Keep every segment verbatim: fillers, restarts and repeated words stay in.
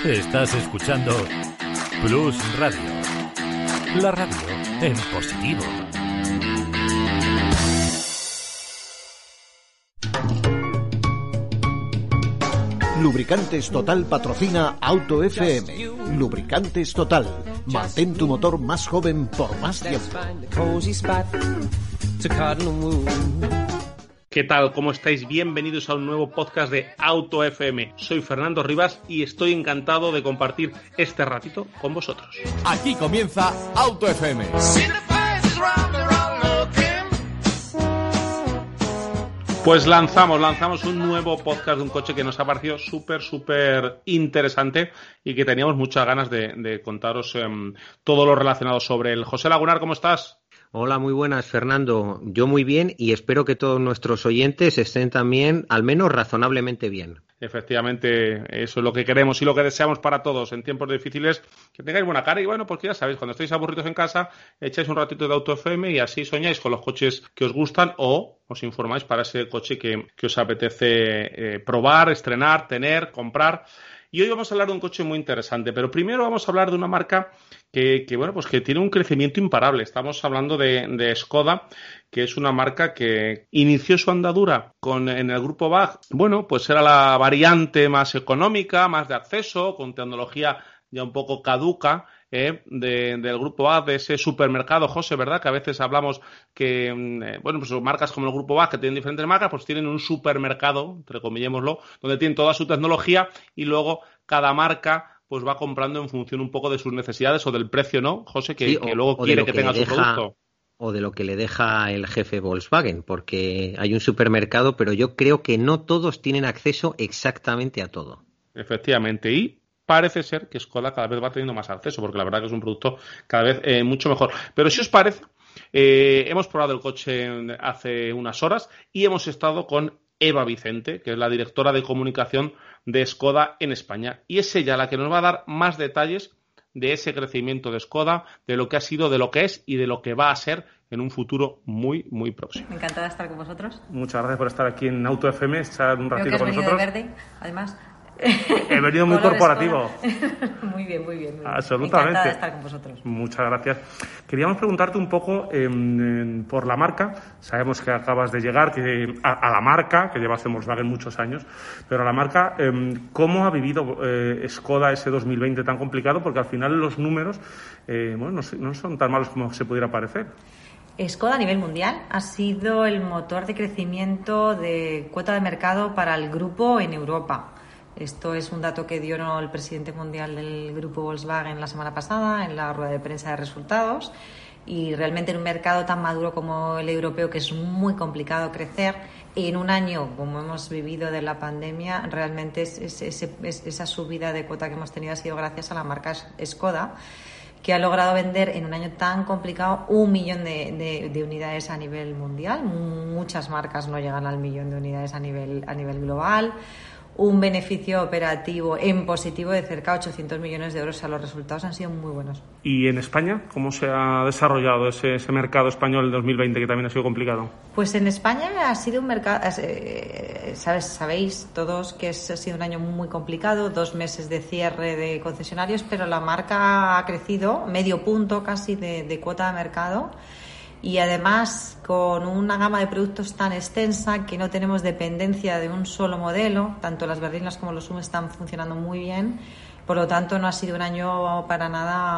Estás escuchando Plus Radio, la radio en positivo. Lubricantes Total patrocina Auto F M. Lubricantes Total. Mantén tu motor más joven por más tiempo. ¿Qué tal? ¿Cómo estáis? Bienvenidos a un nuevo podcast de Auto F M. Soy Fernando Rivas y estoy encantado de compartir este ratito con vosotros. Aquí comienza Auto F M. Pues lanzamos, lanzamos un nuevo podcast de un coche que nos ha parecido súper, súper interesante y que teníamos muchas ganas de, de contaros eh, todo lo relacionado sobre él. José Lagunar, ¿cómo estás? Hola, muy buenas, Fernando. Yo muy bien y espero que todos nuestros oyentes estén también, al menos razonablemente bien. Efectivamente, eso es lo que queremos y lo que deseamos para todos en tiempos difíciles, que tengáis buena cara y bueno, porque ya sabéis, cuando estáis aburridos en casa, echáis un ratito de Auto F M y así soñáis con los coches que os gustan o os informáis para ese coche que, que os apetece eh, probar, estrenar, tener, comprar. Y hoy vamos a hablar de un coche muy interesante, pero primero vamos a hablar de una marca que, que bueno, pues que tiene un crecimiento imparable. Estamos hablando de, de Skoda, que es una marca que inició su andadura con, en el grupo B A G. Bueno, pues era la variante más económica, más de acceso, con tecnología ya un poco caduca, eh, de, del grupo A, de ese supermercado, José, ¿verdad? Que a veces hablamos que, eh, bueno, pues marcas como el grupo A, que tienen diferentes marcas, pues tienen un supermercado, entrecomillémoslo, donde tienen toda su tecnología y luego cada marca pues va comprando en función un poco de sus necesidades o del precio, ¿no, José? Que, sí, que o, luego o quiere que que tenga su deja, producto. O de lo que le deja el jefe Volkswagen, porque hay un supermercado, pero yo creo que no todos tienen acceso exactamente a todo. Efectivamente, y parece ser que Skoda cada vez va teniendo más acceso, porque la verdad que es un producto cada vez eh, mucho mejor. Pero si os parece, eh, hemos probado el coche hace unas horas y hemos estado con Eva Vicente, que es la directora de comunicación de Skoda en España. Y es ella la que nos va a dar más detalles de ese crecimiento de Skoda, de lo que ha sido, de lo que es y de lo que va a ser en un futuro muy, muy próximo. Encantada de estar con vosotros. Muchas gracias por estar aquí en Auto F M, estar un ratito con nosotros. Creo que has venido de verde, además. He venido muy corporativo. Muy bien, muy bien. Muy bien. Absolutamente. Encantada de estar con vosotros. Muchas gracias. Queríamos preguntarte un poco eh, eh, por la marca. Sabemos que acabas de llegar que, a, a la marca, que llevas en Volkswagen muchos años, pero a la marca, eh, ¿cómo ha vivido eh, Skoda ese dos mil veinte tan complicado? Porque al final los números eh, bueno, no, no son tan malos como se pudiera parecer. Skoda a nivel mundial ha sido el motor de crecimiento de cuota de mercado para el grupo en Europa. Esto es un dato que dio el presidente mundial del grupo Volkswagen la semana pasada en la rueda de prensa de resultados, y realmente en un mercado tan maduro como el europeo, que es muy complicado crecer, en un año como hemos vivido de la pandemia, realmente es, es, es, es, esa subida de cuota que hemos tenido ha sido gracias a la marca Skoda, que ha logrado vender en un año tan complicado un millón de, de, de unidades a nivel mundial. Muchas marcas no llegan al millón de unidades a nivel, a nivel global. Un beneficio operativo en positivo de cerca de ochocientos millones de euros. O sea, los resultados han sido muy buenos. ¿Y en España cómo se ha desarrollado ese, ese mercado español del dos mil veinte, que también ha sido complicado? Pues en España ha sido un mercado, eh, sabes, sabéis todos que es, ha sido un año muy complicado, dos meses de cierre de concesionarios, pero la marca ha crecido medio punto casi de, de cuota de mercado. Y además con una gama de productos tan extensa que no tenemos dependencia de un solo modelo, tanto las berlinas como los S U V están funcionando muy bien, por lo tanto no ha sido un año para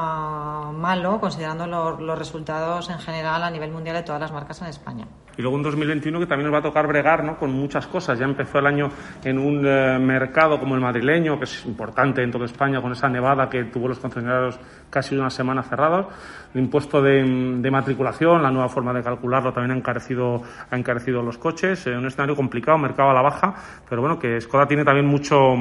nada malo, considerando lo, los resultados en general a nivel mundial de todas las marcas en España. Y luego un dos mil veintiuno que también nos va a tocar bregar, ¿no?, con muchas cosas. Ya empezó el año en un eh, mercado como el madrileño, que es importante en toda España, con esa nevada que tuvo los concesionarios casi una semana cerrados. El impuesto de, de matriculación, la nueva forma de calcularlo, también ha encarecido, ha encarecido los coches. Eh, un escenario complicado, mercado a la baja, pero bueno, que Skoda tiene también mucho,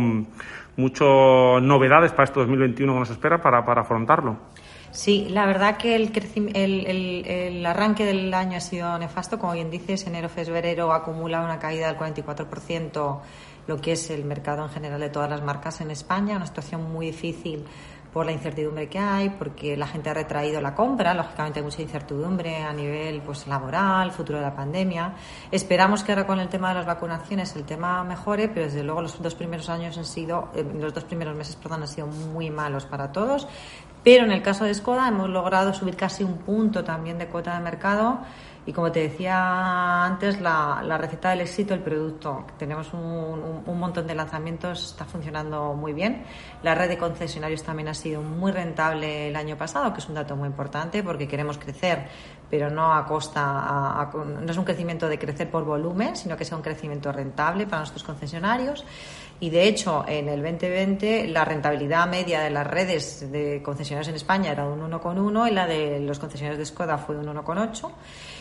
mucho novedades para este dos mil veintiuno que nos espera para, para afrontarlo. Sí, la verdad que el, crecim- el, el, el arranque del año ha sido nefasto. Como bien dices, enero-febrero acumula una caída del cuarenta y cuatro por ciento, lo que es el mercado en general de todas las marcas en España, una situación muy difícil por la incertidumbre que hay, porque la gente ha retraído la compra, lógicamente hay mucha incertidumbre a nivel pues laboral, futuro de la pandemia. Esperamos que ahora con el tema de las vacunaciones el tema mejore, pero desde luego los dos primeros años han sido, eh, los dos primeros meses, perdón, han sido muy malos para todos. Pero en el caso de Skoda hemos logrado subir casi un punto también de cuota de mercado. Y como te decía antes, la, la receta del éxito, el producto. Tenemos un, un, un montón de lanzamientos, está funcionando muy bien. La red de concesionarios también ha sido muy rentable el año pasado, que es un dato muy importante porque queremos crecer, pero no a costa, a, a, no es un crecimiento de crecer por volumen, sino que sea un crecimiento rentable para nuestros concesionarios. Y de hecho, en el veinte veinte la rentabilidad media de las redes de concesionarios en España era un uno coma uno y la de los concesionarios de Skoda fue un uno coma ocho.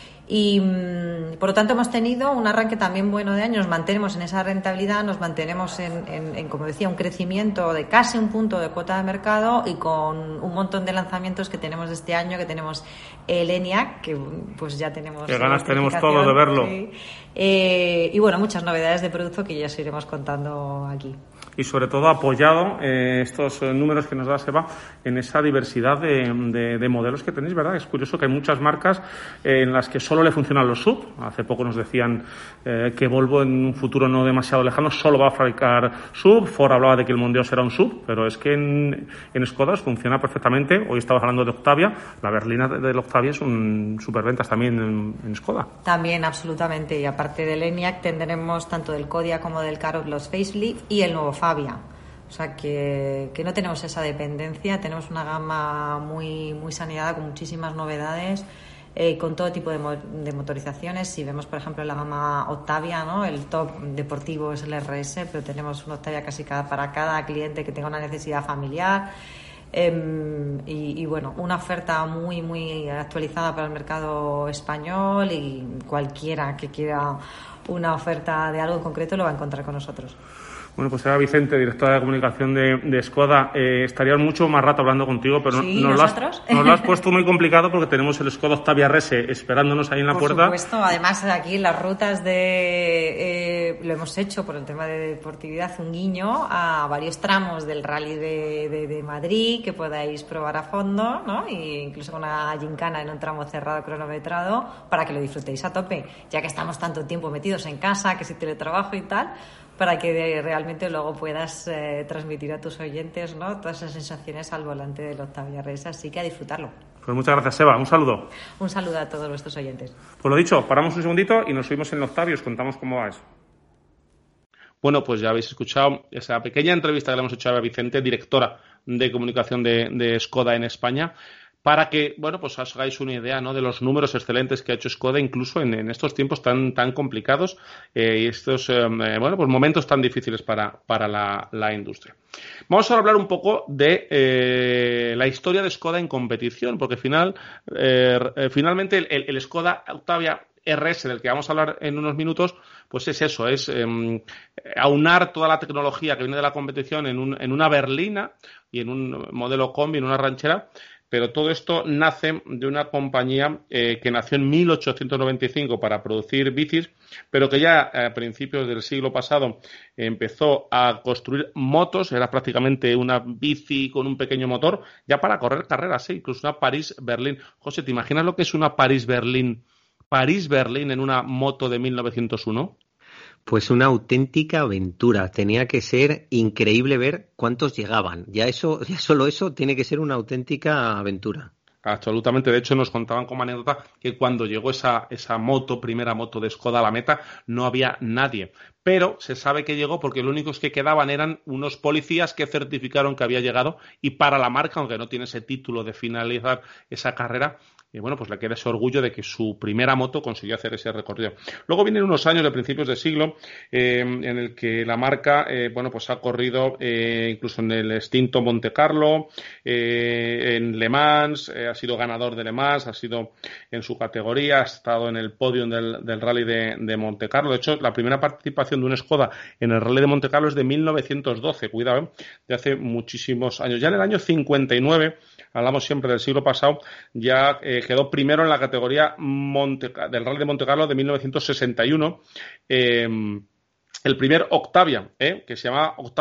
Y por lo tanto hemos tenido un arranque también bueno de año, nos mantenemos en esa rentabilidad, nos mantenemos en, en, en, como decía, un crecimiento de casi un punto de cuota de mercado y con un montón de lanzamientos que tenemos este año, que tenemos el ENIAC, que pues ya tenemos... Qué ganas tenemos todos de verlo. Sí. Eh, y bueno, muchas novedades de producto que ya os iremos contando aquí. Y sobre todo apoyado eh, estos eh, números que nos da Seba en esa diversidad de, de, de modelos que tenéis, ¿verdad? Es curioso que hay muchas marcas eh, en las que solo le funcionan los S U V. Hace poco nos decían eh, que Volvo en un futuro no demasiado lejano solo va a fabricar S U V. Ford hablaba de que el Mondeo será un S U V, pero es que en, en Skoda funciona perfectamente. Hoy estamos hablando de Octavia. La berlina de, de la Octavia es un superventas también en, en Skoda. También, absolutamente. Y aparte del ENIAC tendremos tanto del Kodiaq como del Karoq los facelift y el nuevo Fabia. O sea que, que no tenemos esa dependencia, tenemos una gama muy, muy saneada con muchísimas novedades, eh, con todo tipo de, mo- de motorizaciones. Si vemos, por ejemplo, la gama Octavia, ¿no? El top deportivo es el R S, pero tenemos una Octavia casi cada, para cada cliente que tenga una necesidad familiar. Eh, y, y bueno, una oferta muy, muy actualizada para el mercado español, y cualquiera que quiera una oferta de algo en concreto lo va a encontrar con nosotros. Bueno, pues Eva Vicente, directora de comunicación de, de Skoda, eh, estaríamos mucho más rato hablando contigo, pero sí, nos, lo has, nos lo has puesto muy complicado porque tenemos el Skoda Octavia R S esperándonos ahí en la por puerta. Por supuesto, además aquí las rutas de eh, lo hemos hecho por el tema de deportividad, un guiño a varios tramos del Rally de, de, de Madrid que podáis probar a fondo, ¿no? E incluso con una gincana en un tramo cerrado cronometrado para que lo disfrutéis a tope, ya que estamos tanto tiempo metidos en casa, que si teletrabajo y tal, para que realmente luego puedas eh, transmitir a tus oyentes, ¿no?, todas esas sensaciones al volante del Octavia R S, así que a disfrutarlo. Pues muchas gracias, Seba. Un saludo. Un saludo a todos nuestros oyentes. Pues lo dicho, paramos un segundito y nos subimos en el Octavia y os contamos cómo va eso. Bueno, pues ya habéis escuchado esa pequeña entrevista que le hemos hecho a Eva Vicente, directora de comunicación de, de Skoda en España, para que, bueno, pues os hagáis una idea, ¿no?, de los números excelentes que ha hecho Skoda, incluso en, en estos tiempos tan tan complicados eh, y estos, eh, bueno, pues momentos tan difíciles para, para la, la industria. Vamos a hablar un poco de eh, la historia de Skoda en competición, porque final, eh, finalmente el, el, el Skoda Octavia R S, del que vamos a hablar en unos minutos, pues es eso, es eh, aunar toda la tecnología que viene de la competición en, un, en una berlina y en un modelo combi, en una ranchera. Pero todo esto nace de una compañía eh, que nació en mil ochocientos noventa y cinco para producir bicis, pero que ya a principios del siglo pasado empezó a construir motos. Era prácticamente una bici con un pequeño motor, ya para correr carreras, ¿eh? Incluso una París-Berlín. José, ¿te imaginas lo que es una París-Berlín? París-Berlín en una moto de mil novecientos uno. Pues una auténtica aventura. Tenía que ser increíble ver cuántos llegaban. Ya eso, ya solo eso tiene que ser una auténtica aventura. Absolutamente. De hecho, nos contaban como anécdota que cuando llegó esa, esa moto, primera moto de Skoda a la meta, no había nadie. Pero se sabe que llegó porque los únicos que quedaban eran unos policías que certificaron que había llegado, y para la marca, aunque no tiene ese título de finalizar esa carrera, y bueno, pues le queda ese orgullo de que su primera moto consiguió hacer ese recorrido. Luego vienen unos años de principios de siglo eh, en el que la marca, eh, bueno, pues ha corrido eh, incluso en el extinto Monte Carlo, eh, en Le Mans, eh, ha sido ganador de Le Mans, ha sido en su categoría, ha estado en el podio del, del Rally de, de Monte Carlo. De hecho, la primera participación de un Skoda en el Rally de Monte Carlo es de mil novecientos doce, cuidado, ¿eh? De hace muchísimos años. Ya en el año cincuenta y nueve, hablamos siempre del siglo pasado, ya eh, quedó primero en la categoría Monte, del Rally de Monte Carlo de mil novecientos sesenta y uno, eh, el primer Octavia, eh, que se llamaba Octavia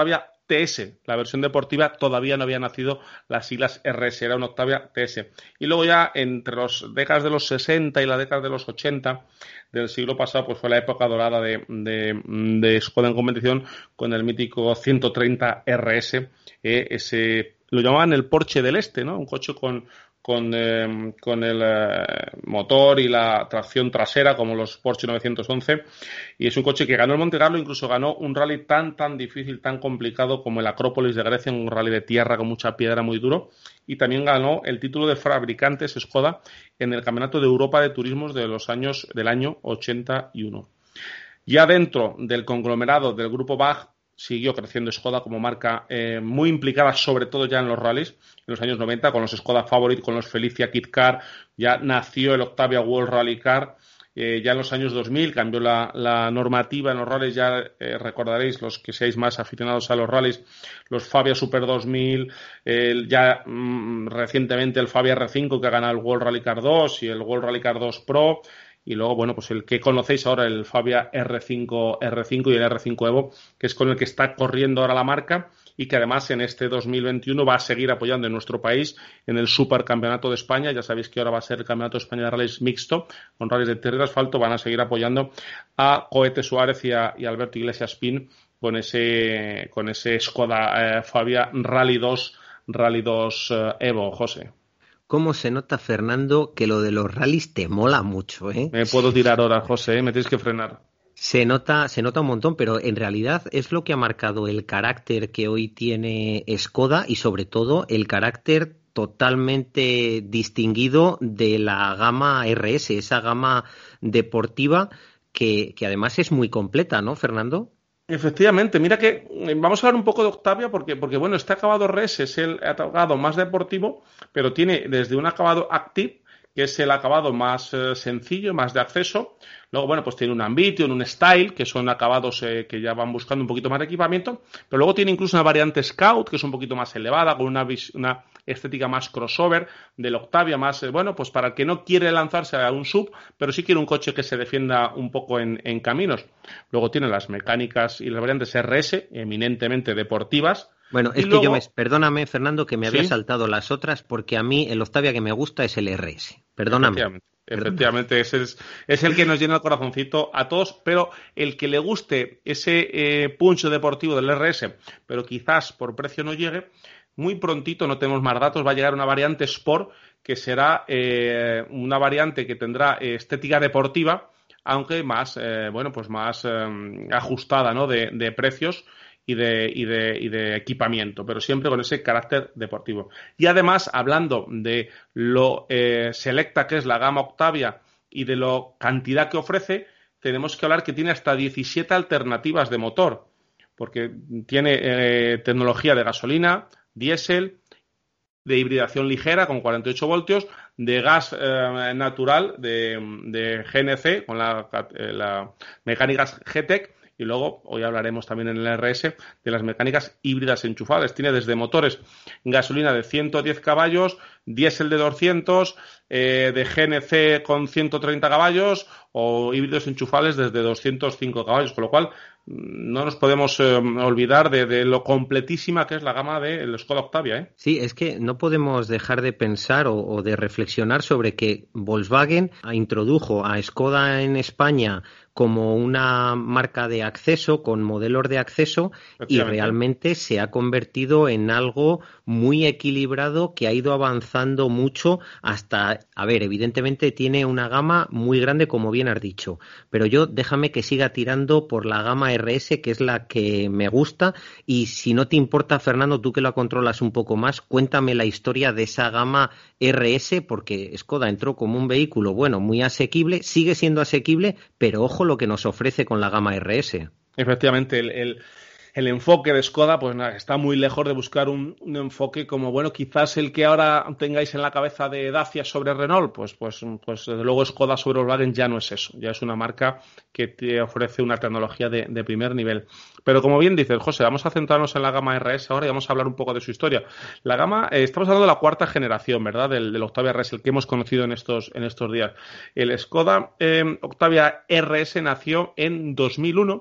T S, la versión deportiva, todavía no había nacido las siglas R S, era un Octavia T S. Y luego ya entre las décadas de los sesenta y la década de los ochenta del siglo pasado, pues fue la época dorada de, de, de Skoda en competición con el mítico ciento treinta R S, eh, ese, lo llamaban el Porsche del Este, ¿no? Un coche con con, eh, con el eh, motor y la tracción trasera como los Porsche novecientos once, y es un coche que ganó el Monte Carlo, incluso ganó un rally tan tan difícil, tan complicado como el Acrópolis de Grecia, un rally de tierra con mucha piedra, muy duro, y también ganó el título de fabricantes Skoda en el Campeonato de Europa de Turismos de los años del año ochenta y uno. Ya dentro del conglomerado del grupo B A G siguió creciendo Skoda como marca eh, muy implicada, sobre todo ya en los rallies, en los años noventa, con los Skoda Favorit, con los Felicia Kit Car, ya nació el Octavia World Rally Car, eh, ya en los años dos mil cambió la, la normativa en los rallies, ya eh, recordaréis, los que seáis más aficionados a los rallies, los Fabia Super dos mil, eh, ya mm, recientemente el Fabia R cinco que ha ganado el World Rally Car dos y el World Rally Car dos Pro. Y luego, bueno, pues el que conocéis ahora, el Fabia R cinco, R cinco y el R cinco Evo, que es con el que está corriendo ahora la marca y que además en este dos mil veintiuno va a seguir apoyando en nuestro país en el Supercampeonato de España. Ya sabéis que ahora va a ser el Campeonato de España de Rallys mixto, con rallies de tierra y asfalto. Van a seguir apoyando a Cohete Suárez y a, y a Alberto Iglesias Pin con ese, con ese Skoda eh, Fabia Rally dos, Rally dos eh, Evo, José. ¿Cómo se nota, Fernando, que lo de los rallies te mola mucho, eh? Me puedo tirar horas, José, ¿eh? Me tienes que frenar. Se nota, se nota un montón, pero en realidad es lo que ha marcado el carácter que hoy tiene Skoda y sobre todo el carácter totalmente distinguido de la gama R S, esa gama deportiva que, que además es muy completa, ¿no, Fernando? Efectivamente, mira que vamos a hablar un poco de Octavia porque, porque bueno, este acabado R S es el acabado más deportivo, pero tiene desde un acabado Active, que es el acabado más eh, sencillo, más de acceso. Luego, bueno, pues tiene un Ambition, un Style, que son acabados eh, que ya van buscando un poquito más de equipamiento, pero luego tiene incluso una variante Scout, que es un poquito más elevada, con una, una estética más crossover del Octavia, más, eh, bueno, pues para el que no quiere lanzarse a un sub, pero sí quiere un coche que se defienda un poco en, en caminos. Luego tiene las mecánicas y las variantes R S, eminentemente deportivas. Bueno, es y que luego... yo me... Perdóname, Fernando, que me había ¿Sí? saltado las otras, porque a mí el Octavia que me gusta es el R S. Perdóname. Efectivamente, efectivamente ese es, es el que nos llena el corazoncito a todos, pero el que le guste ese eh, punch deportivo del R S, pero quizás por precio no llegue, muy prontito, no tenemos más datos, va a llegar una variante Sport, que será eh, una variante que tendrá eh, estética deportiva, aunque más, eh, bueno, pues más eh, ajustada, ¿no? De, de precios y de, y de, y de equipamiento, pero siempre con ese carácter deportivo. Y además, hablando de lo eh, selecta que es la gama Octavia y de la cantidad que ofrece, tenemos que hablar que tiene hasta diecisiete alternativas de motor, porque tiene eh, tecnología de gasolina, diésel, de hibridación ligera con cuarenta y ocho voltios, de gas eh, natural de, de G N C con la, la mecánicas G-Tech. Y luego, hoy hablaremos también en el R S de las mecánicas híbridas enchufables. Tiene desde motores gasolina de ciento diez caballos, diésel de doscientos, eh, de G N C con ciento treinta caballos o híbridos enchufables desde doscientos cinco caballos. Con lo cual, no nos podemos eh, olvidar de, de lo completísima que es la gama del Skoda Octavia, ¿eh? Sí, es que no podemos dejar de pensar o, o de reflexionar sobre que Volkswagen introdujo a Skoda en España como una marca de acceso, con modelos de acceso, y realmente se ha convertido en algo muy equilibrado que ha ido avanzando mucho hasta, a ver, evidentemente tiene una gama muy grande, como bien has dicho, pero yo déjame que siga tirando por la gama R S, que es la que me gusta, y si no te importa, Fernando, tú que lo controlas un poco más, cuéntame la historia de esa gama R S, porque Skoda entró como un vehículo, bueno, muy asequible, sigue siendo asequible, pero ojo lo que nos ofrece con la gama R S. Efectivamente, el, el, el enfoque de Skoda pues nada, está muy lejos de buscar un, un enfoque como, bueno, quizás el que ahora tengáis en la cabeza de Dacia sobre Renault, pues, pues, pues desde luego Skoda sobre Volkswagen ya no es eso, ya es una marca que te ofrece una tecnología de, de primer nivel. Pero como bien dices, José, vamos a centrarnos en la gama R S ahora y vamos a hablar un poco de su historia. La gama, eh, estamos hablando de la cuarta generación, ¿verdad? Del, del Octavia R S, el que hemos conocido en estos, en estos días. El Skoda eh, Octavia R S nació en dos mil uno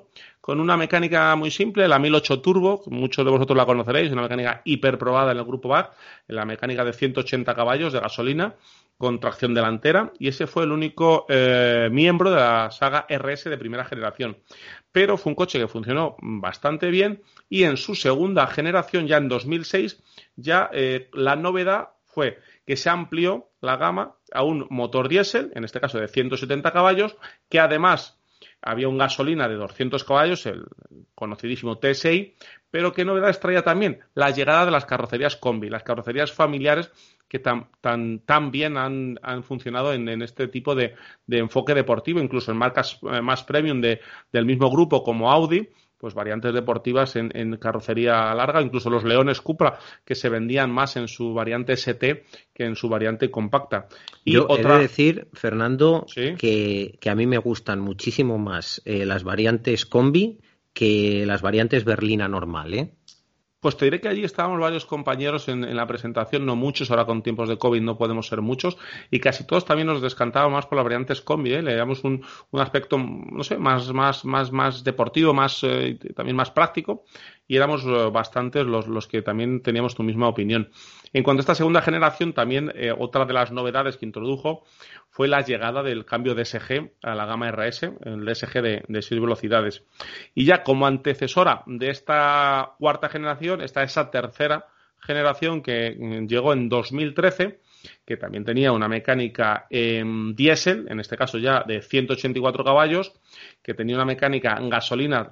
con una mecánica muy simple, la mil ocho Turbo, muchos de vosotros la conoceréis, una mecánica hiperprobada en el grupo B A C, la mecánica de ciento ochenta caballos de gasolina con tracción delantera, y ese fue el único eh, miembro de la saga R S de primera generación. Pero fue un coche que funcionó bastante bien, y en su segunda generación, ya en dos mil seis, ya eh, la novedad fue que se amplió la gama a un motor diésel, en este caso de ciento setenta caballos, que además había un gasolina de doscientos caballos, el conocidísimo T S I, pero ¿qué novedades traía también? La llegada de las carrocerías combi, las carrocerías familiares que tan, tan, tan bien han, han funcionado en, en este tipo de, de enfoque deportivo, incluso en marcas eh, más premium de, del mismo grupo como Audi, pues variantes deportivas en, en carrocería larga, incluso los Leones Cupra, que se vendían más en su variante S T que en su variante compacta. Y Yo otra... he de decir, Fernando, ¿Sí? que, que a mí me gustan muchísimo más eh, las variantes combi que las variantes berlina normal, ¿eh? Pues te diré que allí estábamos varios compañeros en, en la presentación, no muchos, ahora con tiempos de COVID no podemos ser muchos, y casi todos también nos descantábamos más por las variantes combi, ¿eh? Le damos un, un aspecto, no sé, más, más, más, más deportivo, más, eh, también más práctico, y éramos eh, bastantes los, los que también teníamos tu misma opinión. En cuanto a esta segunda generación, también eh, otra de las novedades que introdujo fue la llegada del cambio D S G a la gama R S, el D S G de, de seis velocidades. Y ya como antecesora de esta cuarta generación está esa tercera generación que llegó en dos mil trece, que también tenía una mecánica eh, diésel, en este caso ya de ciento ochenta y cuatro caballos, que tenía una mecánica en gasolina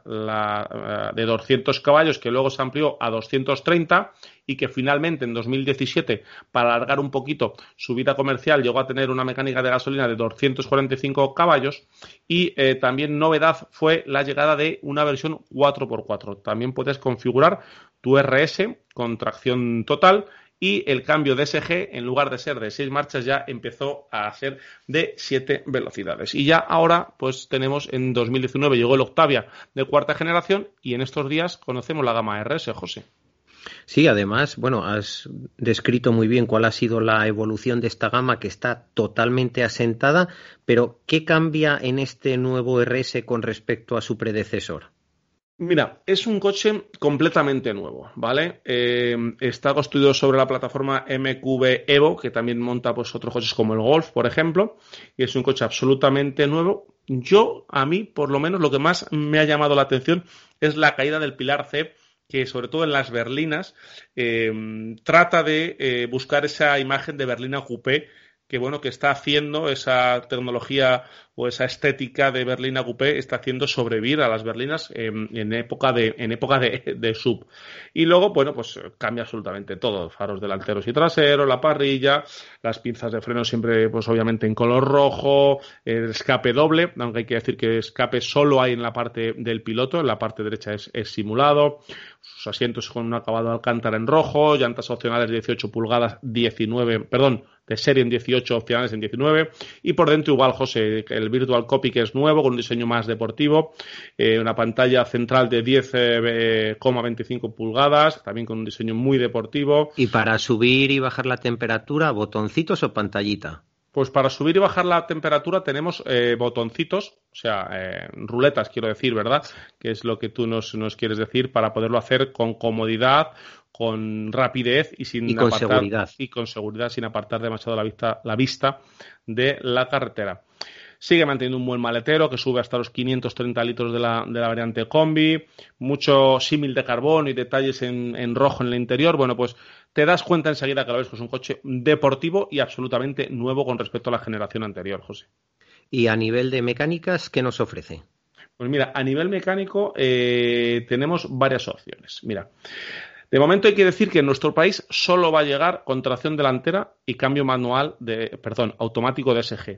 la, de doscientos caballos, que luego se amplió a doscientos treinta, y que finalmente en dos mil diecisiete, para alargar un poquito su vida comercial, llegó a tener una mecánica de gasolina de doscientos cuarenta y cinco caballos. Y eh, también novedad fue la llegada de una versión cuatro por cuatro. También puedes configurar tu R S con tracción total, y el cambio de D S G, en lugar de ser de seis marchas, ya empezó a ser de siete velocidades. Y ya ahora, pues tenemos, en dos mil diecinueve llegó el Octavia de cuarta generación, y en estos días conocemos la gama R S, José. Sí, además, bueno, has descrito muy bien cuál ha sido la evolución de esta gama, que está totalmente asentada, pero ¿qué cambia en este nuevo R S con respecto a su predecesor? Mira, es un coche completamente nuevo, ¿vale? Eh, está construido sobre la plataforma M Q B Evo, que también monta pues otros coches como el Golf, por ejemplo, y es un coche absolutamente nuevo. Yo, a mí, por lo menos, lo que más me ha llamado la atención es la caída del pilar C, que sobre todo en las berlinas eh, trata de eh, buscar esa imagen de berlina coupé, que bueno, que está haciendo esa tecnología o esa estética de berlina coupé, está haciendo sobrevivir a las berlinas en, en época de en época de, de sub. Y luego, bueno, pues cambia absolutamente todo, faros delanteros y traseros, la parrilla, las pinzas de freno siempre, pues obviamente en color rojo, el escape doble, aunque hay que decir que escape solo hay en la parte del piloto, en la parte derecha es, es simulado, sus asientos con un acabado de alcántara en rojo, llantas opcionales dieciocho pulgadas, diecinueve, perdón, de serie en dieciocho, opcionales en diecinueve, y por dentro igual, José, el Virtual Cockpit, que es nuevo, con un diseño más deportivo, eh, una pantalla central de diez coma veinticinco pulgadas, también con un diseño muy deportivo. ¿Y para subir y bajar la temperatura, botoncitos o pantallita? Pues para subir y bajar la temperatura tenemos eh, botoncitos, o sea, eh, ruletas, quiero decir, ¿verdad? Que es lo que tú nos, nos quieres decir, para poderlo hacer con comodidad, con rapidez y sin y con apartar, seguridad. y con seguridad, sin apartar demasiado la vista, la vista de la carretera. Sigue manteniendo un buen maletero que sube hasta los quinientos treinta litros de la, de la variante combi, mucho símil de carbón y detalles en, en rojo en el interior. Bueno, pues te das cuenta enseguida que lo ves, que es un coche deportivo y absolutamente nuevo con respecto a la generación anterior, José. Y a nivel de mecánicas, ¿qué nos ofrece? Pues mira, a nivel mecánico eh, tenemos varias opciones. Mira, de momento hay que decir que en nuestro país solo va a llegar con tracción delantera y cambio manual de, perdón, automático D S G.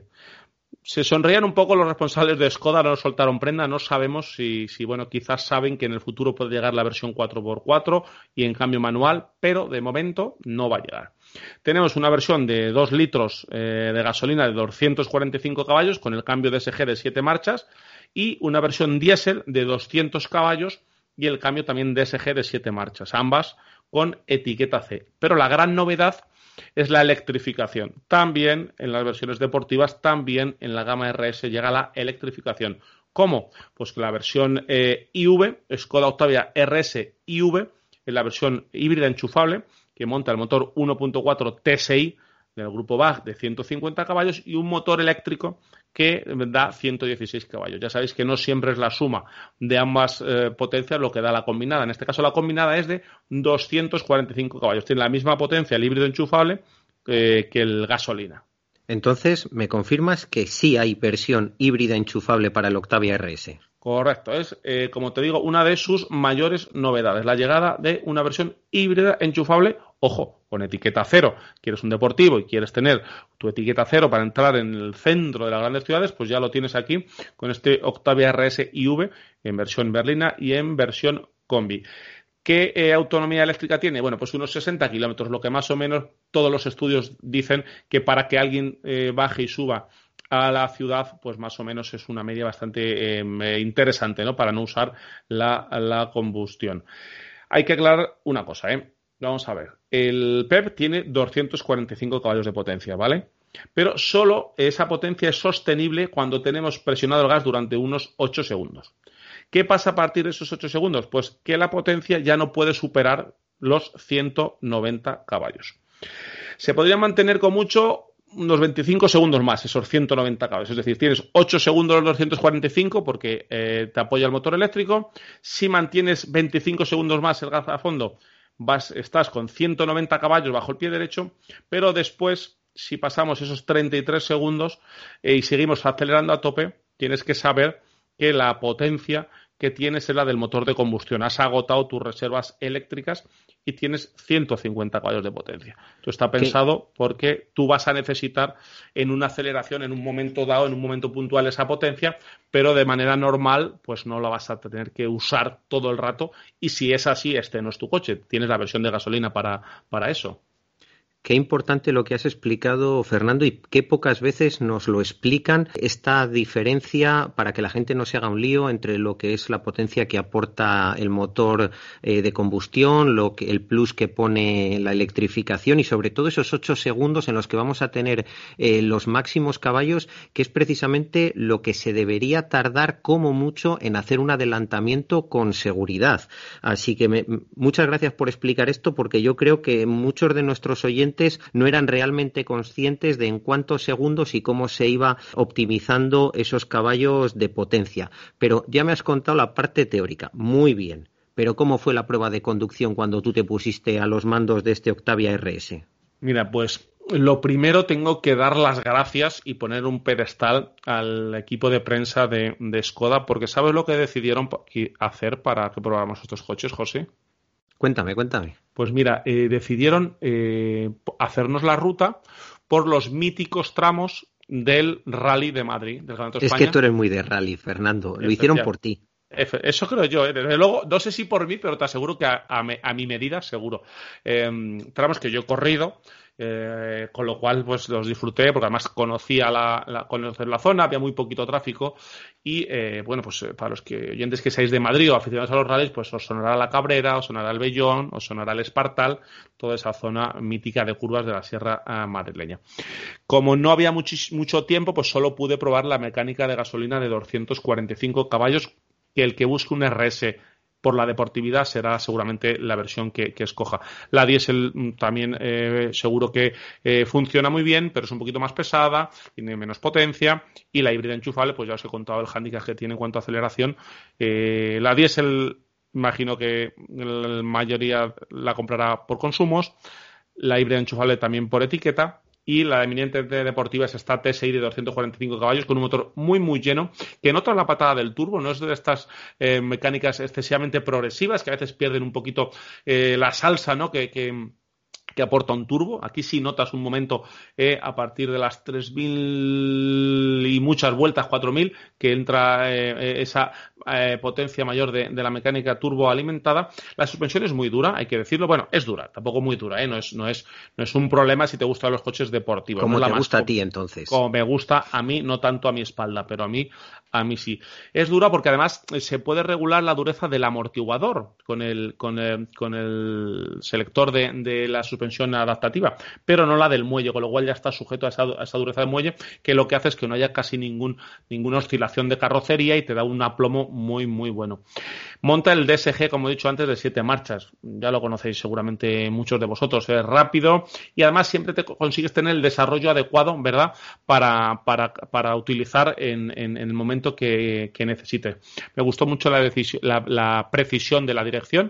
Se sonreían un poco los responsables de Skoda, no soltaron prenda, no sabemos si, si, bueno, quizás saben que en el futuro puede llegar la versión cuatro por cuatro y en cambio manual, pero de momento no va a llegar. Tenemos una versión de dos litros eh, de gasolina de doscientos cuarenta y cinco caballos con el cambio D S G de siete marchas y una versión diésel de doscientos caballos y el cambio también D S G de siete marchas, ambas con etiqueta C. Pero la gran novedad es la electrificación. También en las versiones deportivas, también en la gama R S llega la electrificación ¿Cómo? Pues que la versión eh, I V, Skoda Octavia R S I V, es la versión híbrida enchufable que monta el motor uno punto cuatro T S I del grupo B A G de ciento cincuenta caballos y un motor eléctrico que da ciento dieciséis caballos. Ya sabéis que no siempre es la suma de ambas eh, potencias lo que da la combinada. En este caso la combinada es de doscientos cuarenta y cinco caballos. Tiene la misma potencia el híbrido enchufable eh, que el gasolina. Entonces, ¿me confirmas que sí hay versión híbrida enchufable para el Octavia R S? Correcto, es, eh, como te digo, una de sus mayores novedades, la llegada de una versión híbrida enchufable, ojo, con etiqueta cero. Quieres un deportivo y quieres tener tu etiqueta cero para entrar en el centro de las grandes ciudades, pues ya lo tienes aquí con este Octavia R S I V en versión berlina y en versión combi. ¿Qué eh, autonomía eléctrica tiene? Bueno, pues unos sesenta kilómetros, lo que más o menos todos los estudios dicen que para que alguien eh, baje y suba a la ciudad, pues más o menos es una media bastante eh, interesante, ¿no? Para no usar la, la combustión. Hay que aclarar una cosa, ¿eh? Vamos a ver. El P E P tiene doscientos cuarenta y cinco caballos de potencia, ¿vale? Pero solo esa potencia es sostenible cuando tenemos presionado el gas durante unos ocho segundos. ¿Qué pasa a partir de esos ocho segundos? Pues que la potencia ya no puede superar los ciento noventa caballos. Se podría mantener con mucho unos veinticinco segundos más, esos ciento noventa caballos. Es decir, tienes ocho segundos los doscientos cuarenta y cinco porque eh, te apoya el motor eléctrico. Si mantienes veinticinco segundos más el gas a fondo, vas, estás con ciento noventa caballos bajo el pie derecho, pero después, si pasamos esos treinta y tres segundos eh, y seguimos acelerando a tope, tienes que saber que la potencia que tienes es la del motor de combustión. Has agotado tus reservas eléctricas y tienes ciento cincuenta caballos de potencia. Esto está pensado ¿Qué? Porque tú vas a necesitar en una aceleración, en un momento dado, en un momento puntual esa potencia, pero de manera normal pues no la vas a tener que usar todo el rato y si es así, este no es tu coche. Tienes la versión de gasolina para, para eso. Qué importante lo que has explicado, Fernando, y qué pocas veces nos lo explican, esta diferencia para que la gente no se haga un lío entre lo que es la potencia que aporta el motor eh, de combustión, lo que, el plus que pone la electrificación y sobre todo esos ocho segundos en los que vamos a tener eh, los máximos caballos, que es precisamente lo que se debería tardar como mucho en hacer un adelantamiento con seguridad. Así que me, muchas gracias por explicar esto, porque yo creo que muchos de nuestros oyentes no eran realmente conscientes de en cuántos segundos y cómo se iba optimizando esos caballos de potencia. Pero ya me has contado la parte teórica, muy bien. Pero ¿cómo fue la prueba de conducción cuando tú te pusiste a los mandos de este Octavia R S? Mira, pues lo primero tengo que dar las gracias y poner un pedestal al equipo de prensa de, de Skoda, porque ¿sabes lo que decidieron hacer para que probáramos estos coches, José? Cuéntame, cuéntame. Pues mira, eh, decidieron eh, hacernos la ruta por los míticos tramos del Rally de Madrid, del Campeonato de Es España. que tú eres muy de rally, Fernando. Lo hicieron por ti. Eso creo yo, ¿eh? Desde luego, no sé si por mí, pero te aseguro que a, a, me, a mi medida, seguro. Eh, tramos que yo he corrido, eh, con lo cual pues los disfruté, porque además conocía la, la, conocer la zona, había muy poquito tráfico y, eh, bueno, pues para los que oyentes que seáis de Madrid o aficionados a los rallies, pues os sonará la Cabrera, os sonará el Bellón, os sonará el Espartal, toda esa zona mítica de curvas de la sierra eh, madrileña. Como no había much, mucho tiempo, pues solo pude probar la mecánica de gasolina de doscientos cuarenta y cinco caballos, que el que busque un R S por la deportividad será seguramente la versión que, que escoja. La diésel también eh, seguro que eh, funciona muy bien, pero es un poquito más pesada, tiene menos potencia, y la híbrida enchufable, pues ya os he contado el hándicap que tiene en cuanto a aceleración. Eh, la diésel, imagino que la mayoría la comprará por consumos, la híbrida enchufable también por etiqueta, y la eminente de deportiva es esta T S I de doscientos cuarenta y cinco caballos con un motor muy muy lleno, que nota la patada del turbo, no es de estas eh, mecánicas excesivamente progresivas que a veces pierden un poquito eh, la salsa, ¿no? que, que que aporta un turbo. Aquí sí notas un momento eh, a partir de las tres mil y muchas vueltas, cuatro mil, que entra eh, esa eh, potencia mayor de, de la mecánica turbo alimentada. La suspensión es muy dura, hay que decirlo. Bueno, es dura, tampoco muy dura, ¿eh? No es, no es, no es un problema si te gustan los coches deportivos. ¿Cómo no te la gusta más, a ti entonces? Como me gusta a mí, no tanto a mi espalda, pero a mí, a mí sí. Es dura porque además se puede regular la dureza del amortiguador con el, con el, con el selector de, de la suspensión adaptativa, pero no la del muelle, con lo cual ya está sujeto a esa, a esa dureza del muelle, que lo que hace es que no haya casi ningún, ninguna oscilación de carrocería y te da un aplomo muy, muy bueno. Monta el D S G, como he dicho antes, de siete marchas. Ya lo conocéis seguramente muchos de vosotros. Es rápido y además siempre te consigues tener el desarrollo adecuado, ¿verdad?, para, para, para utilizar en, en, en el momento que, que necesites. Me gustó mucho la, decisión, la, la precisión de la dirección.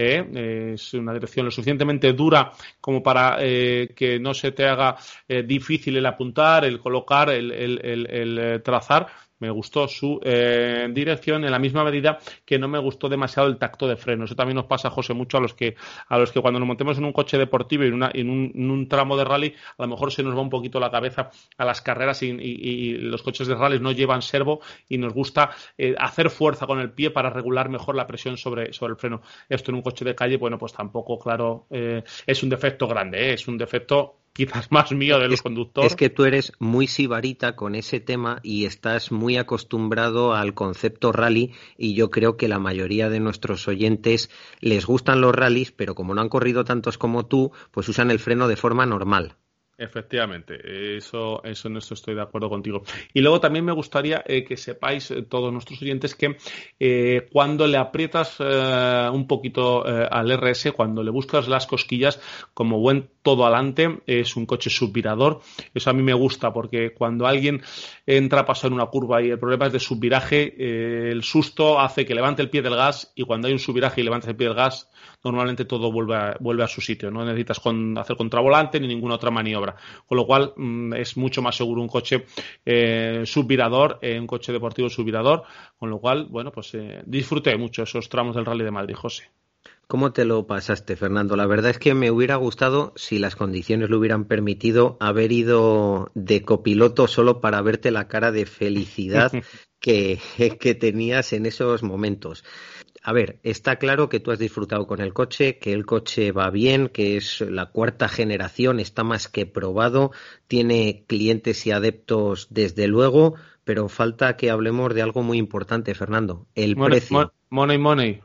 Eh, es una dirección lo suficientemente dura como para eh, que no se te haga eh, difícil el apuntar, el colocar, el, el, el, el trazar. Me gustó su eh, dirección en la misma medida que no me gustó demasiado el tacto de freno. Eso también nos pasa, José, mucho a los que a los que cuando nos montemos en un coche deportivo y en, una, en, un, en un tramo de rally, a lo mejor se nos va un poquito la cabeza a las carreras y, y, y los coches de rally no llevan servo y nos gusta eh, hacer fuerza con el pie para regular mejor la presión sobre, sobre el freno. Esto en un coche de calle, bueno, pues tampoco, claro, eh, es un defecto grande, ¿eh? Es un defecto quizás más mío del es, conductor. Es que tú eres muy sibarita con ese tema y estás muy acostumbrado al concepto rally y yo creo que la mayoría de nuestros oyentes les gustan los rallies, pero como no han corrido tantos como tú, pues usan el freno de forma normal. Efectivamente, eso, eso en esto estoy de acuerdo contigo. Y luego también me gustaría eh, que sepáis, eh, todos nuestros oyentes, que eh, cuando le aprietas eh, un poquito eh, al R S, cuando le buscas las cosquillas, como buen todo adelante, es un coche subvirador. Eso a mí me gusta porque cuando alguien entra a pasar una curva y el problema es de subviraje, eh, el susto hace que levante el pie del gas y cuando hay un subviraje y levantas el pie del gas, normalmente todo vuelve a, vuelve a su sitio. No necesitas con, hacer contravolante ni ninguna otra maniobra. Con lo cual mmm, es mucho más seguro un coche eh, subvirador, eh, un coche deportivo subvirador. Con lo cual, bueno, pues eh, disfruté mucho esos tramos del Rally de Madrid, José. ¿Cómo te lo pasaste, Fernando? La verdad es que me hubiera gustado, si las condiciones lo hubieran permitido, haber ido de copiloto solo para verte la cara de felicidad que, que tenías en esos momentos. A ver, está claro que tú has disfrutado con el coche, que el coche va bien, que es la cuarta generación, está más que probado, tiene clientes y adeptos desde luego, pero falta que hablemos de algo muy importante, Fernando, el money, precio. Money, money.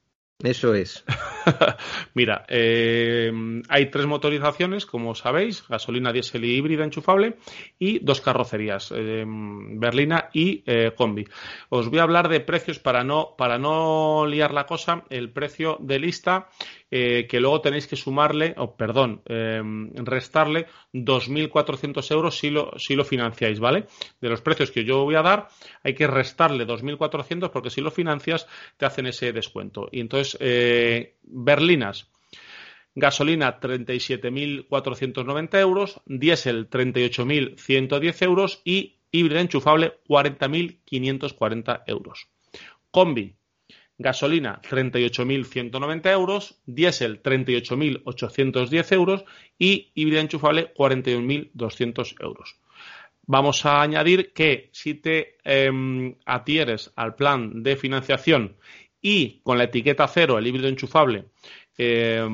Eso es. Mira, eh, hay tres motorizaciones, como sabéis, gasolina, diésel y híbrida enchufable, y dos carrocerías, eh, berlina y eh, combi. Os voy a hablar de precios para no, para no liar la cosa. El precio de lista, eh, que luego tenéis que sumarle, o oh, perdón, eh, restarle dos mil cuatrocientos euros si lo, si lo financiáis, ¿vale? De los precios que yo voy a dar, hay que restarle dos mil cuatrocientos porque si lo financias te hacen ese descuento. Y entonces, eh, berlinas, gasolina treinta y siete mil cuatrocientos noventa euros, diésel treinta y ocho mil ciento diez euros y híbrida enchufable cuarenta mil quinientos cuarenta euros. Combi, gasolina treinta y ocho mil ciento noventa euros, diésel treinta y ocho mil ochocientos diez euros y híbrida enchufable cuarenta y un mil doscientos euros. Vamos a añadir que si te eh, adhieres al plan de financiación y con la etiqueta cero, el híbrido enchufable, eh,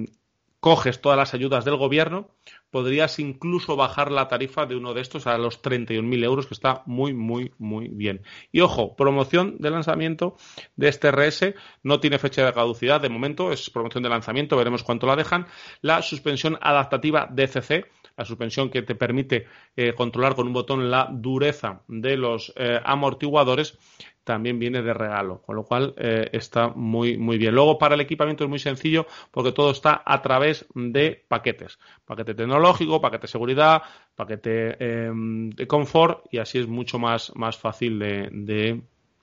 coges todas las ayudas del gobierno, podrías incluso bajar la tarifa de uno de estos a los treinta y un mil euros, que está muy, muy, muy bien. Y ojo, promoción de lanzamiento de este R S, no tiene fecha de caducidad, de momento es promoción de lanzamiento, veremos cuánto la dejan. La suspensión adaptativa D C C, la suspensión que te permite eh, controlar con un botón la dureza de los eh, amortiguadores, también viene de regalo, con lo cual eh, está muy muy bien. Luego para el equipamiento es muy sencillo porque todo está a través de paquetes. Paquete tecnológico, paquete de seguridad, paquete eh, de confort y así es mucho más, más fácil de, de,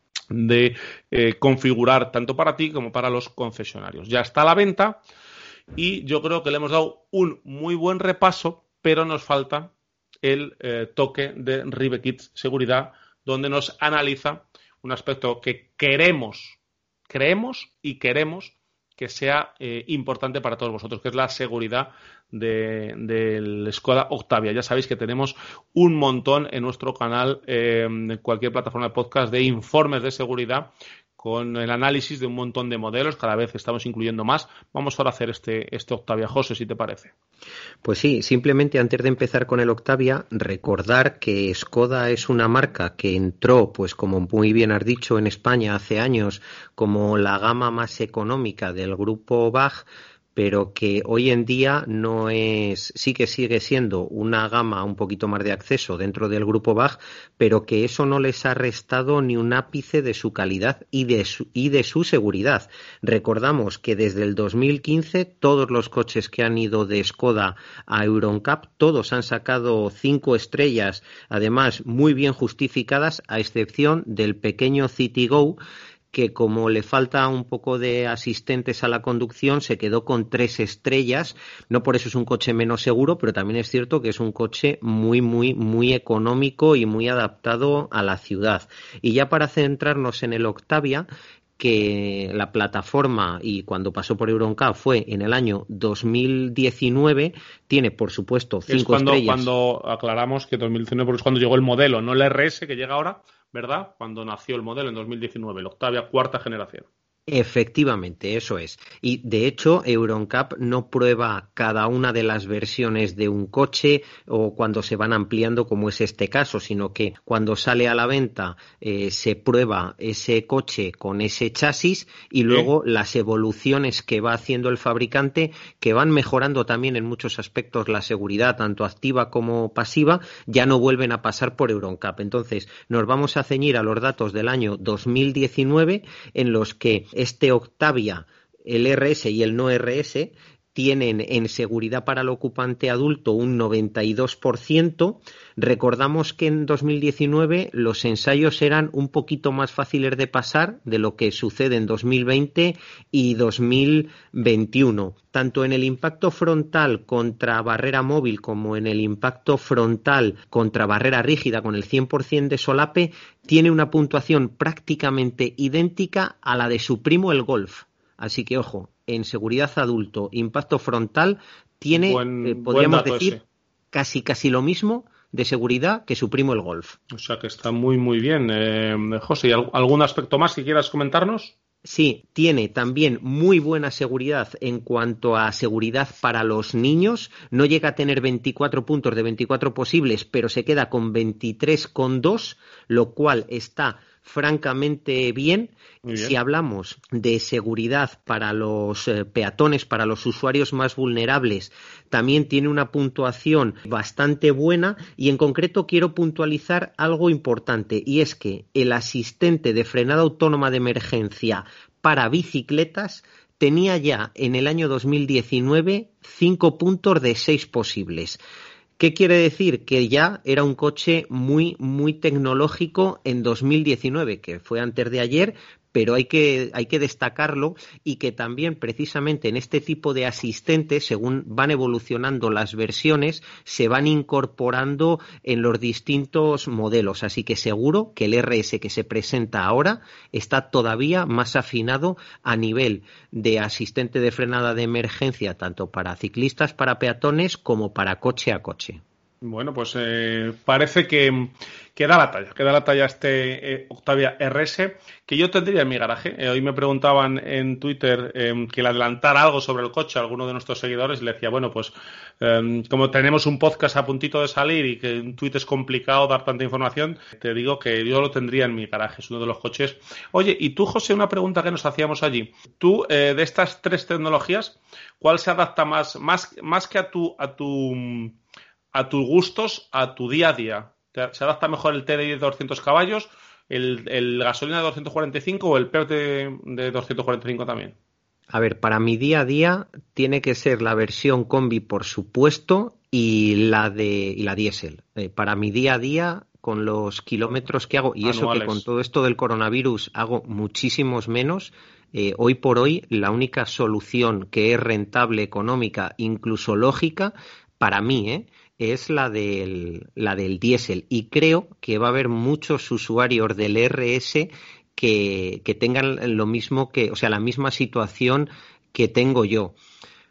de eh, configurar tanto para ti como para los concesionarios. Ya está a la venta y yo creo que le hemos dado un muy buen repaso, pero nos falta el eh, toque de RiveKit Seguridad, donde nos analiza un aspecto que queremos, creemos y queremos que sea eh, importante para todos vosotros, que es la seguridad de, del Skoda Octavia. Ya sabéis que tenemos un montón en nuestro canal, eh, en cualquier plataforma de podcast, de informes de seguridad con el análisis de un montón de modelos, cada vez estamos incluyendo más. Vamos ahora a hacer este, este Octavia, José, si te parece. Pues sí, simplemente antes de empezar con el Octavia, recordar que Skoda es una marca que entró, pues como muy bien has dicho, en España hace años como la gama más económica del grupo B A G, pero que hoy en día no es, sí que sigue siendo una gama un poquito más de acceso dentro del grupo B A G, pero que eso no les ha restado ni un ápice de su calidad y de su, y de su seguridad. Recordamos que desde el dos mil quince todos los coches que han ido de Skoda a Euro N C A P, todos han sacado cinco estrellas, además muy bien justificadas, a excepción del pequeño Citigo, que como le falta un poco de asistentes a la conducción, se quedó con tres estrellas. No por eso es un coche menos seguro, pero también es cierto que es un coche muy, muy, muy económico y muy adaptado a la ciudad. Y ya para centrarnos en el Octavia, que la plataforma y cuando pasó por Euro N C A P fue en el año dos mil diecinueve, tiene por supuesto cinco es cuando, estrellas. Cuando aclaramos que dos mil diecinueve porque es cuando llegó el modelo, no el R S que llega ahora, ¿verdad? Cuando nació el modelo en dos mil diecinueve, el Octavia cuarta generación. Efectivamente, eso es. Y de hecho, Euro N C A P no prueba cada una de las versiones de un coche o cuando se van ampliando, como es este caso, sino que cuando sale a la venta eh, se prueba ese coche con ese chasis y luego ¿Sí? las evoluciones que va haciendo el fabricante, que van mejorando también en muchos aspectos la seguridad, tanto activa como pasiva, ya no vuelven a pasar por Euro N C A P. Entonces, nos vamos a ceñir a los datos del año dos mil diecinueve, en los que este Octavia, el R S y el no R S, tienen en seguridad para el ocupante adulto un noventa y dos por ciento. Recordamos que en dos mil diecinueve los ensayos eran un poquito más fáciles de pasar de lo que sucede en dos mil veinte y dos mil veintiuno. Tanto en el impacto frontal contra barrera móvil como en el impacto frontal contra barrera rígida con el cien por ciento de solape, tiene una puntuación prácticamente idéntica a la de su primo el Golf. Así que, ojo, en seguridad adulto, impacto frontal, tiene, buen, eh, podríamos decir, ese. casi casi lo mismo de seguridad que su primo el Golf. O sea que está muy, muy bien. Eh, José, ¿algún aspecto más que quieras comentarnos? Sí, tiene también muy buena seguridad en cuanto a seguridad para los niños. No llega a tener veinticuatro puntos de veinticuatro posibles, pero se queda con veintitrés coma dos, lo cual está francamente bien. bien. Si hablamos de seguridad para los eh, peatones, para los usuarios más vulnerables, también tiene una puntuación bastante buena, y en concreto quiero puntualizar algo importante, y es que el asistente de frenada autónoma de emergencia para bicicletas tenía ya en el año dos mil diecinueve cinco puntos de seis posibles. ¿Qué quiere decir? Que ya era un coche muy, muy tecnológico en dos mil diecinueve, que fue antes de ayer, pero hay que, hay que destacarlo, y que también precisamente en este tipo de asistentes, según van evolucionando las versiones, se van incorporando en los distintos modelos. Así que seguro que el R S que se presenta ahora está todavía más afinado a nivel de asistente de frenada de emergencia, tanto para ciclistas, para peatones, como para coche a coche. Bueno, pues eh, parece que, que da la talla, que da la talla este eh, Octavia R S, que yo tendría en mi garaje. Eh, hoy me preguntaban en Twitter eh, que le adelantara algo sobre el coche a alguno de nuestros seguidores, y le decía, bueno, pues eh, como tenemos un podcast a puntito de salir y que en Twitter es complicado dar tanta información, te digo que yo lo tendría en mi garaje, es uno de los coches. Oye, y tú, José, una pregunta que nos hacíamos allí. Tú, eh, de estas tres tecnologías, ¿cuál se adapta más, más, más que a tu... A tu a tus gustos, a tu día a día? ¿Se adapta mejor el T D I de doscientos caballos, el, el gasolina de doscientos cuarenta y cinco o el P E R de, de doscientos cuarenta y cinco también? A ver, para mi día a día tiene que ser la versión combi, por supuesto, y la de y la diésel. Eh, para mi día a día, con los kilómetros que hago, y Anuales. Eso que con todo esto del coronavirus hago muchísimos menos, eh, hoy por hoy la única solución que es rentable, económica, incluso lógica, para mí, ¿eh? es la del, la del diésel, y creo que va a haber muchos usuarios del R S que, que tengan lo mismo que, o sea, la misma situación que tengo yo.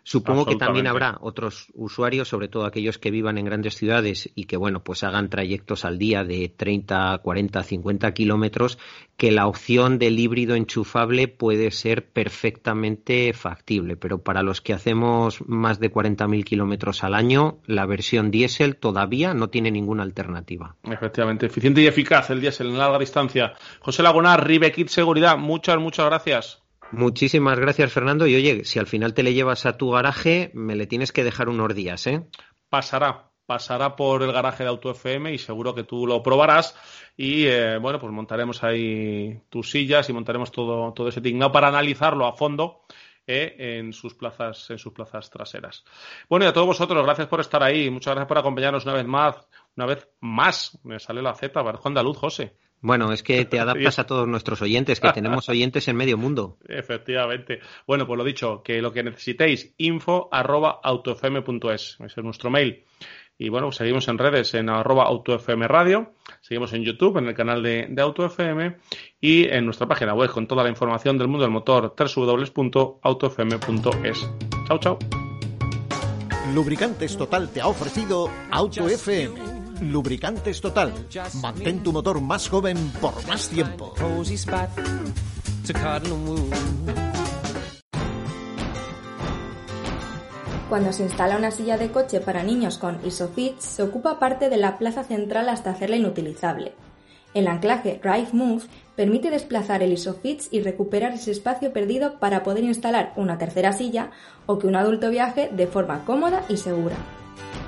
Supongo que también habrá otros usuarios, sobre todo aquellos que vivan en grandes ciudades y que, bueno, pues hagan trayectos al día de treinta, cuarenta, cincuenta kilómetros, que la opción del híbrido enchufable puede ser perfectamente factible. Pero para los que hacemos más de cuarenta mil kilómetros al año, la versión diésel todavía no tiene ninguna alternativa. Efectivamente, eficiente y eficaz el diésel en larga distancia. José Lagunar, Ribekit Seguridad, muchas, muchas gracias. Muchísimas gracias, Fernando. Y oye, si al final te le llevas a tu garaje, me le tienes que dejar unos días, ¿eh? Pasará, pasará por el garaje de Auto F M y seguro que tú lo probarás. Y eh, bueno, pues montaremos ahí tus sillas y montaremos todo, todo ese tinglao para analizarlo a fondo eh, en sus plazas, en sus plazas traseras. Bueno, y a todos vosotros, gracias por estar ahí. Muchas gracias por acompañarnos una vez más. Una vez más, me sale la Z, Barjo Andaluz, José. Bueno, es que te adaptas a todos nuestros oyentes, que tenemos oyentes en medio mundo. Efectivamente. Bueno, pues lo dicho, que lo que necesitéis, info arroba autofm punto es, ese es nuestro mail. Y bueno, pues seguimos en redes, en arroba autofm radio, seguimos en YouTube, en el canal de, de AutoFM y en nuestra página web con toda la información del mundo del motor, doble u doble u doble u punto autofm punto es. Chao, chao. Lubricantes Total te ha ofrecido Auto F M. Lubricantes Total. Mantén tu motor más joven por más tiempo. Cuando se instala una silla de coche para niños con ISOFIX, se ocupa parte de la plaza central hasta hacerla inutilizable. El anclaje Drive Move permite desplazar el ISOFIX y recuperar ese espacio perdido para poder instalar una tercera silla o que un adulto viaje de forma cómoda y segura.